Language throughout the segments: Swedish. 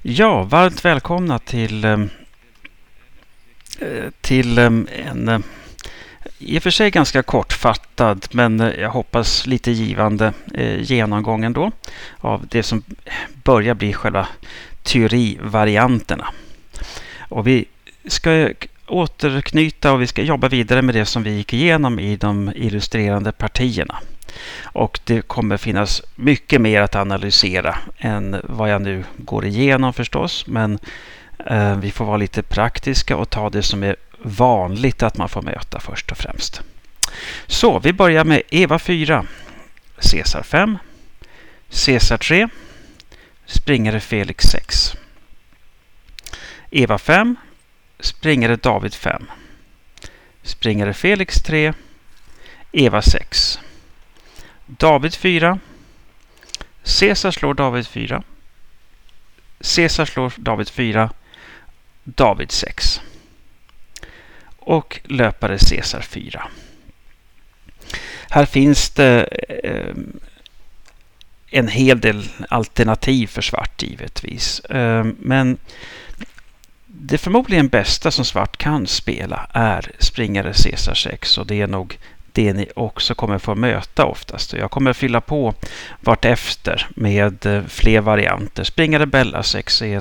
Ja, varmt välkomna till en i och för sig ganska kortfattad men jag hoppas lite givande genomgång ändå av det som börjar bli själva teorivarianterna. Och vi ska återknyta och vi ska jobba vidare med det som vi gick igenom i de illustrerande partierna. Och det kommer finnas mycket mer att analysera än vad jag nu går igenom förstås. Men vi får vara lite praktiska och ta det som är vanligt att man får möta först och främst. Så vi börjar med Eva 4, Caesar 5, Caesar 3, springare Felix 6. Eva 5, springare David 5. Springare Felix 3, Eva 6. David 4. Caesar slår David 4. Caesar slår David 4. David 6. Och löpare Caesar 4. Här finns det en hel del alternativ för svart givetvis. Men det förmodligen bästa som svart kan spela är springare Caesar 6 och det är nog det ni också kommer få möta oftast. Jag kommer fylla på vart efter med fler varianter. Springare Bella 6 är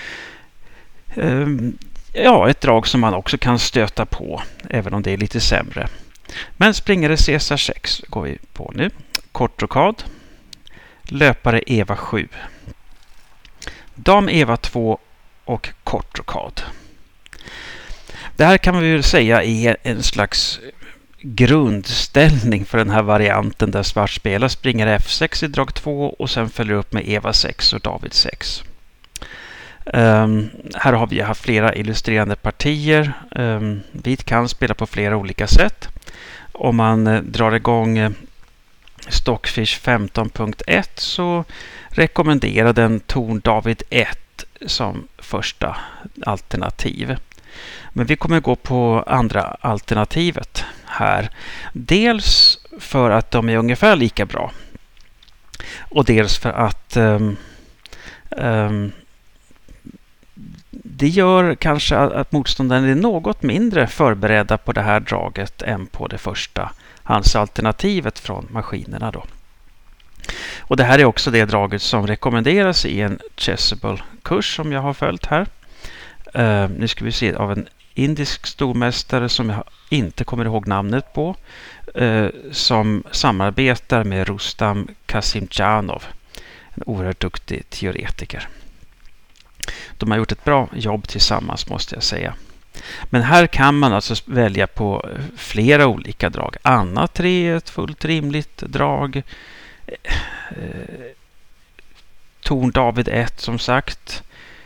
ett drag som man också kan stöta på även om det är lite sämre. Men springare Caesar 6 går vi på nu. Kort rokad. Löpare Eva 7. Dam Eva 2 och kort rokad. Det här kan man väl säga är en slags grundställning för den här varianten där svart spelar springare F6 i drag 2 och sen följer upp med Eva 6 och David 6. Här har vi haft flera illustrerande partier. Vit kan spela på flera olika sätt. Om man drar igång Stockfish 15.1 så rekommenderar den torn David 1 som första alternativ. Men vi kommer gå på andra alternativet här. Dels för att de är ungefär lika bra. Och dels för att det gör kanske att motståndaren är något mindre förberedda på det här draget än på det första handsalternativet från maskinerna då. Och det här är också det draget som rekommenderas i en Chessable-kurs som jag har följt här. Nu ska vi se av en indisk stormästare som jag inte kommer ihåg namnet på som samarbetar med Rustam Kasimjanov, en oerhört duktig teoretiker. De har gjort ett bra jobb tillsammans måste jag säga. Men här kan man alltså välja på flera olika drag. Anna 3 är ett fullt rimligt drag. Torn David 1 som sagt.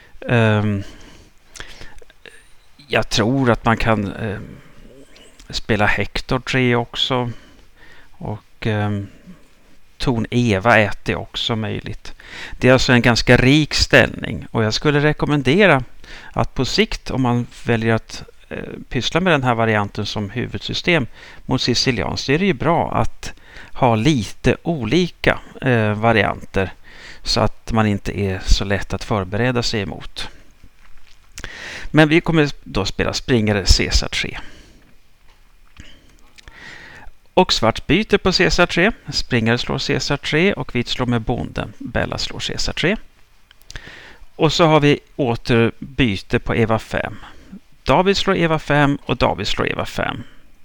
Jag tror att man kan spela Hector 3 också. Och torn Eva 1 är också möjligt. Det är alltså en ganska rik ställning. Och jag skulle rekommendera att på sikt om man väljer att pyssla med den här varianten som huvudsystem mot sicilian så är det ju bra att ha lite olika varianter så att man inte är så lätt att förbereda sig emot. Men vi kommer då spela springare Caesar 3. Och svart byter på Caesar 3. Springare slår Caesar 3 och vit slår med bonden. Bella slår Caesar 3. Och så har vi åter byte på Eva 5. David slår Eva 5 och David slår Eva 5.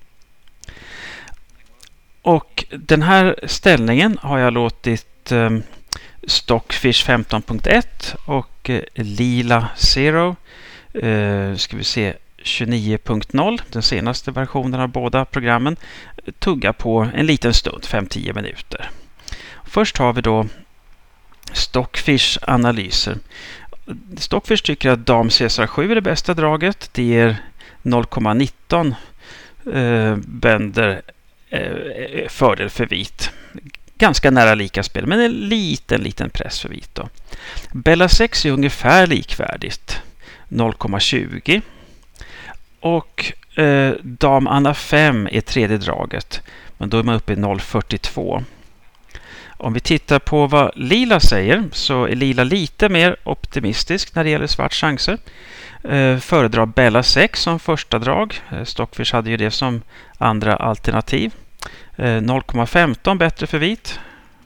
Och den här ställningen har jag låtit Stockfish 15.1 och Lila Zero ska vi se 29.0, den senaste versionen av båda programmen, tugga på en liten stund, 5-10 minuter. Först har vi då Stockfish analyser. Stockfish tycker att dam Caesar 7 är det bästa draget. Det ger 0,19 bönder fördel för vit. Ganska nära lika spel, men en liten press för vit då. Bella 6 är ungefär likvärdigt. 0,20. Och dam Anna 5 är tredje draget. Men då är man uppe i 0,42. Om vi tittar på vad lila säger så är lila lite mer optimistisk när det gäller svarts chanser. Föredrar Bella 6 som första drag. Stockfish hade ju det som andra alternativ. 0,15 bättre för vit.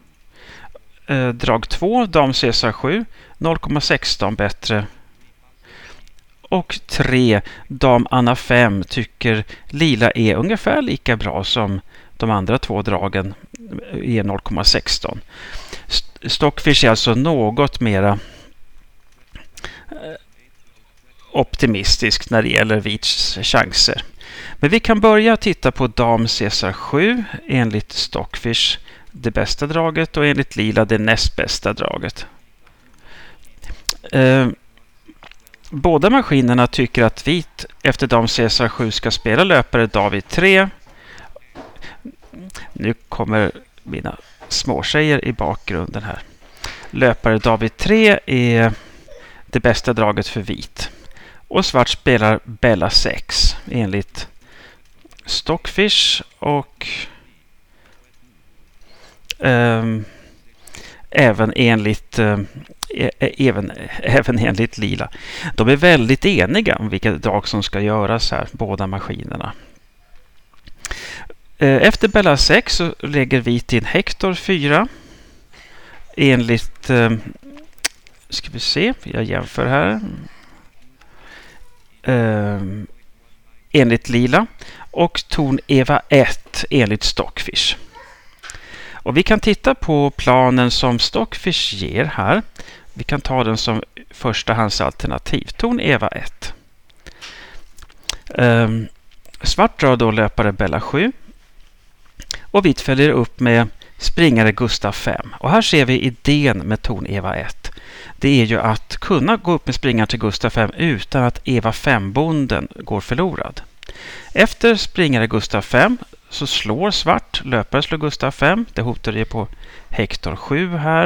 Drag 2, dam Caesar 7. 0,16 bättre. Och 3, dam Anna 5 tycker lila är ungefär lika bra som de andra två dragen är 0,16. Stockfish är alltså något mera optimistisk när det gäller vits chanser. Men vi kan börja titta på dam Caesar 7 enligt Stockfish det bästa draget och enligt lila det näst bästa draget. Båda maskinerna tycker att vit efter dam Caesar 7 ska spela löpare David 3. Nu kommer mina småtjejer i bakgrunden här. Löpare David 3 är det bästa draget för vit. Och svart spelar Bella 6 enligt Stockfish och även enligt lila. De är väldigt eniga om vilka drag som ska göras här, båda maskinerna. Efter Bella 6 så lägger vit in Hector 4 enligt ska vi se, jag jämför här. Enligt lila och torn Eva 1 enligt Stockfish. Och vi kan titta på planen som Stockfish ger här. Vi kan ta den som förstahandsalternativ. Torn Eva 1. Svart drar då löpare Bella 7. Och vit följer upp med springare Gustav 5. Och här ser vi idén med torn Eva 1. Det är ju att kunna gå upp med springaren till Gustav 5 utan att Eva 5-bonden går förlorad. Efter springare Gustav 5 så slår svart. Löpare slår Gustav 5. Det hotar ju på Hector 7 här.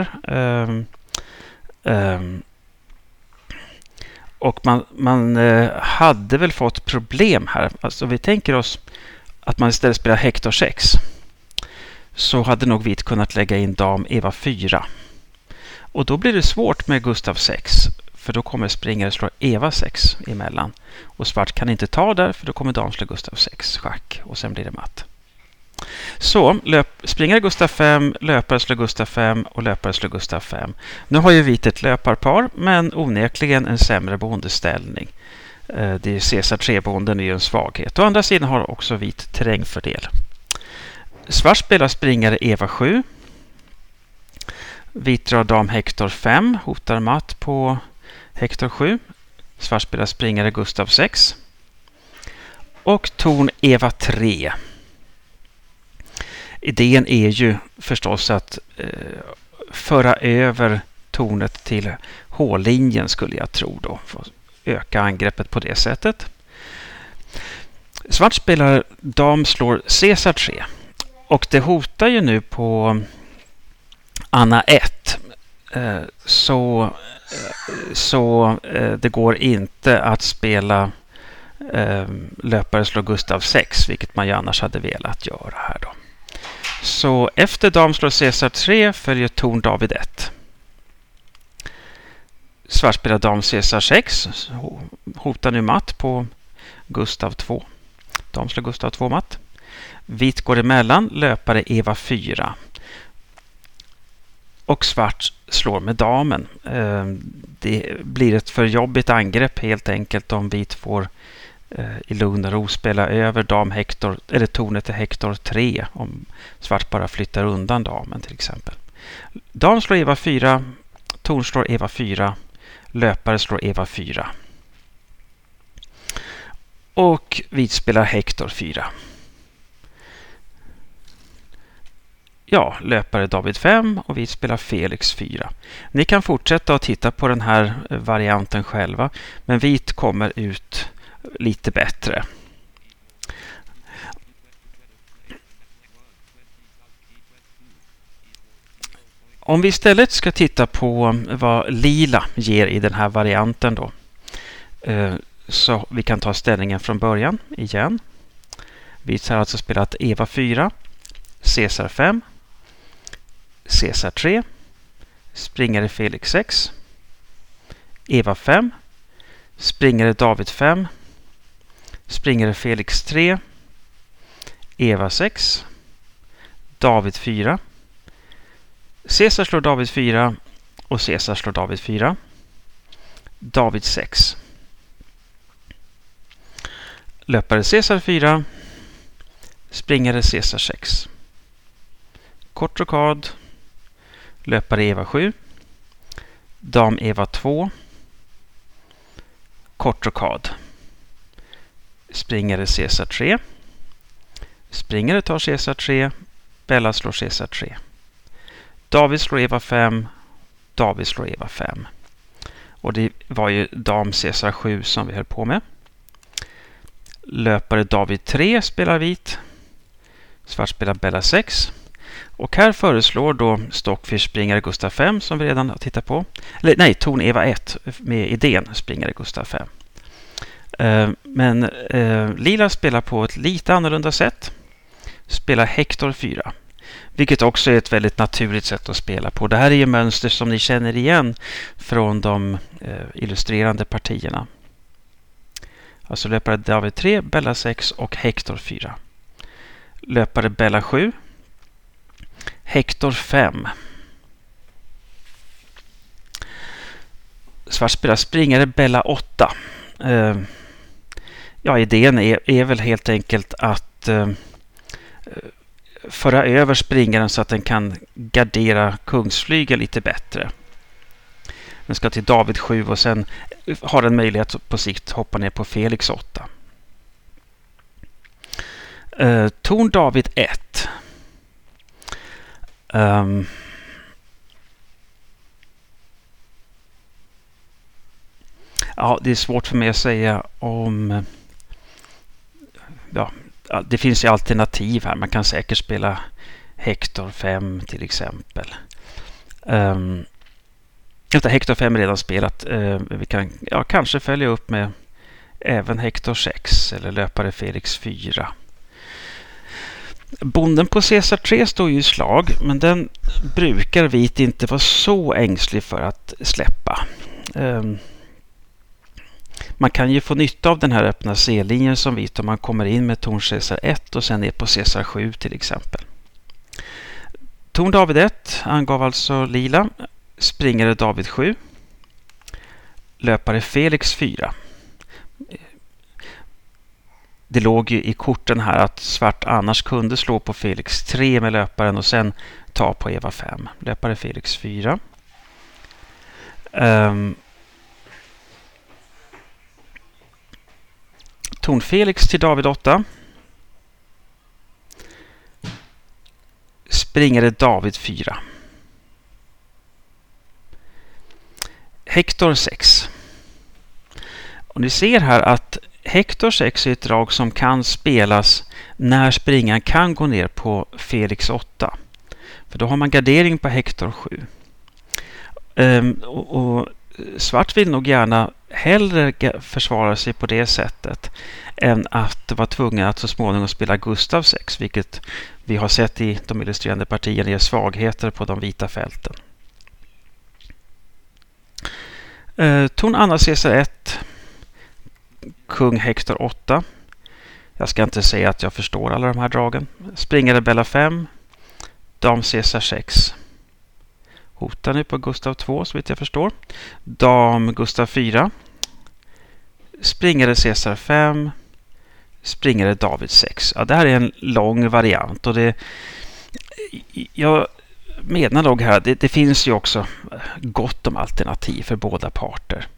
Och man hade väl fått problem här. Alltså vi tänker oss att man istället spelar Hector 6. Så hade nog vit kunnat lägga in dam Eva 4. Och då blir det svårt med Gustav 6. För då kommer springare slå Eva 6 emellan. Och svart kan inte ta där för då kommer dam slå Gustav 6 schack. Och sen blir det matt. Så springare Gustav 5, löpare slår Gustav 5 och löpare slår Gustav 5. Nu har ju vit ett löparpar men onekligen en sämre bondeställning. Det är Caesar 3-bonden är ju en svaghet. Å andra sidan har också vit terrängfördel. Svart spelar springare Eva 7. Vit drar dam Hector 5. Hotar matt på Hector 7. Svart spelar springare Gustav 6. Och torn Eva 3. Idén är ju förstås att föra över tornet till H-linjen skulle jag tro då. För att öka angreppet på det sättet. Svart spelar dam slår Caesar 3. Och det hotar ju nu på Anna 1. Så det går inte att spela löpare slår Gustav 6. Vilket man ju annars hade velat göra här då. Så efter dam slår Caesar 3 följer torn David 1. Svart spelar dam Caesar 6. Hotar nu matt på Gustav 2. Dam slår Gustav 2 matt. Vit går emellan, löpare Eva 4. Och svart slår med damen. Det blir ett för jobbigt angrepp helt enkelt om vit får i lugn och ro spela över dam Hector, eller tornet till Hector 3 om svart bara flyttar undan damen till exempel. Dam slår Eva 4, torn slår Eva 4, löpare slår Eva 4. Och vit spelar Hector 4. Ja, löpare David 5 och vit spelar Felix 4. Ni kan fortsätta att titta på den här varianten själva, men vit kommer ut lite bättre. Om vi istället ska titta på vad lila ger i den här varianten då. Så vi kan ta ställningen från början igen. Vit har alltså spelat Eva 4, Caesar 5, Caesar 3, springare Felix 6, Eva 5, springare David 5, springare Felix 3, Eva 6, David 4, Caesar slår David 4 och Caesar slår David 4, David 6. Löpare Caesar 4, springare Caesar 6. Kort rokad, löpare Eva 7, dam Eva 2, kort rokad, springare Caesar 3, springare tar Caesar 3, Bella slår Caesar 3. David slår Eva 5, David slår Eva 5. Och det var ju dam Caesar 7 som vi höll på med. Löpare David 3 spelar vit. Svart spelar Bella 6. Och här föreslår då Stockfish springare Gustav 5 som vi redan har tittat på. Eller nej, torn Eva 1 med idén springare Gustav 5. Men Lila spelar på ett lite annorlunda sätt. Spelar Hector 4. Vilket också är ett väldigt naturligt sätt att spela på. Det här är ju mönster som ni känner igen från de illustrerande partierna. Alltså löpare David 3, Bella 6 och Hector 4. Löpare Bella 7, Hector 5. Svart spelar springare Bella 8. Ja, idén är väl helt enkelt att föra över springaren så att den kan gardera kungsflygeln lite bättre. Den ska till David 7 och sen har den möjlighet att på sikt hoppa ner på Felix 8. Torn David 1. Ja, det är svårt för mig att säga om... Ja, det finns ju alternativ här. Man kan säkert spela Hector 5 till exempel. Hector 5 är redan spelat. Vi kan kanske följa upp med även Hector 6 eller löpare Felix 4. Bonden på Caesar 3 står ju i slag, men den brukar vit inte vara så ängslig för att släppa. Man kan ju få nytta av den här öppna C-linjen som vit om man kommer in med torn Caesar 1 och sen ner på Caesar 7 till exempel. Torn David 1 angav alltså lila, springare David 7, löpare Felix 4. Det låg ju i korten här att svart annars kunde slå på Felix 3 med löparen och sen ta på Eva 5. Löpare Felix 4. Torn Felix till David 8. Springare David 4. Hector 6. Och ni ser här att Hector 6 är ett drag som kan spelas när springaren kan gå ner på Felix 8. För då har man gardering på Hector 7. Och svart vill nog gärna hellre försvara sig på det sättet än att vara tvungen att så småningom spela Gustav 6, vilket vi har sett i de illustrerande partierna ger svagheter på de vita fälten. Torn Anna Caesar 1, kung Hector 8. Jag ska inte säga att jag förstår alla de här dragen. Springare Bella 5, dam Caesar 6. Hotar nu på Gustav 2 så vitt jag förstår. Dam Gustav 4. Springare Caesar 5. Springare David 6. Ja, det här är en lång variant och jag menar nog här, det finns ju också gott om alternativ för båda parter.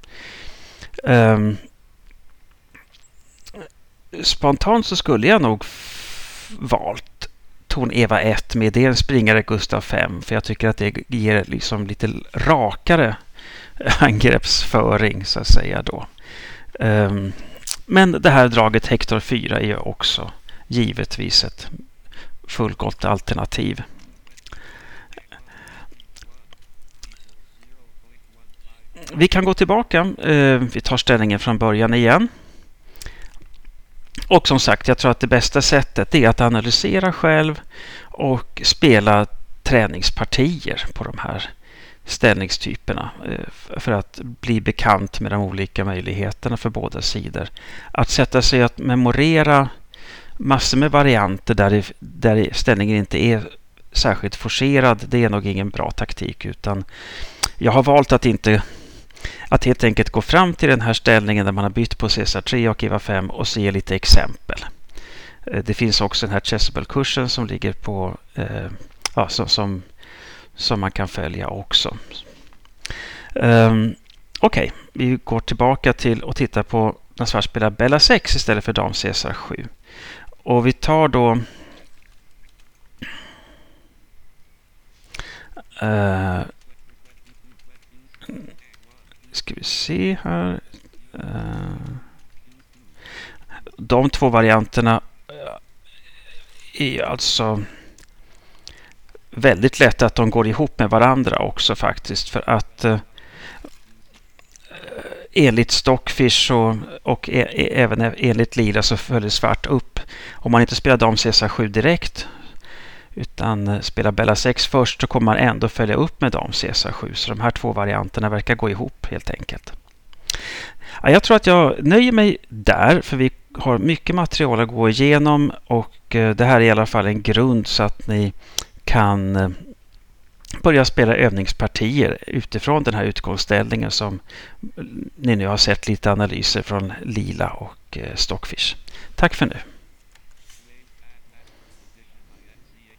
Spontant så skulle jag nog valt torn Eva 1 med det en springare Gustav 5, för jag tycker att det ger liksom lite rakare angreppsföring så att säga då. Men det här draget Hector 4 är ju också givetvis ett fullgott alternativ. Vi kan gå tillbaka. Vi tar ställningen från början igen. Och som sagt, jag tror att det bästa sättet är att analysera själv och spela träningspartier på de här ställningstyperna för att bli bekant med de olika möjligheterna för båda sidor. Att sätta sig att memorera massor med varianter där ställningen inte är särskilt forcerad, det är nog ingen bra taktik, utan jag har valt att helt enkelt gå fram till den här ställningen där man har bytt på Caesar 3 och EVA 5 och se lite exempel. Det finns också den här Chessable-kursen som ligger på som man kan följa också. Okej, vi går tillbaka till och tittar på när svart spelar Bella 6 istället för dam Caesar 7. Och vi tar då ska vi se här. De två varianterna är alltså väldigt lätt att de går ihop med varandra också faktiskt, för att enligt Stockfish och även enligt Lila så följer svart upp. Om man inte spelar dam Caesar 7 direkt utan spelar Bella 6 först, så kommer man ändå följa upp med dam Caesar 7. Så de här två varianterna verkar gå ihop helt enkelt. Ja, jag tror att jag nöjer mig där, för vi har mycket material att gå igenom och det här är i alla fall en grund så att ni kan börja spela övningspartier utifrån den här utgångsställningen som ni nu har sett lite analyser från Lila och Stockfish. Tack för nu!